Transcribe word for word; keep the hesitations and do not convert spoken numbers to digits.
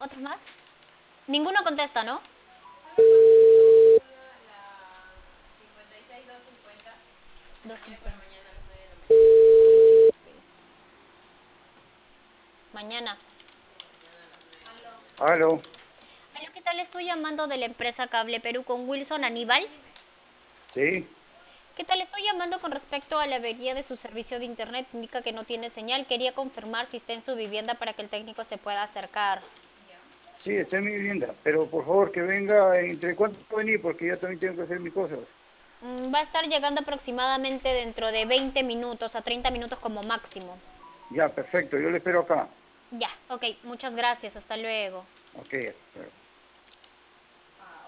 ¿Otros más? Ninguno contesta, ¿no? doscientos cincuenta. Mañana. Aló, Hola, ¿qué tal? Estoy llamando de la empresa Cable Perú con Wilson Aníbal. sí, ¿Qué tal? Estoy llamando con respecto a la avería de su servicio de internet. Indica que no tiene señal. Quería confirmar si está en su vivienda para que el técnico se pueda acercar. sí, está en mi vivienda, pero por favor que venga, ¿entre cuánto va a venir? Porque yo también tengo que hacer mis cosas. Mm, Va a estar llegando aproximadamente dentro de veinte minutos a treinta minutos como máximo. Ya, perfecto, yo le espero acá. Ya, ok, muchas gracias. Hasta luego. Ok, hasta luego.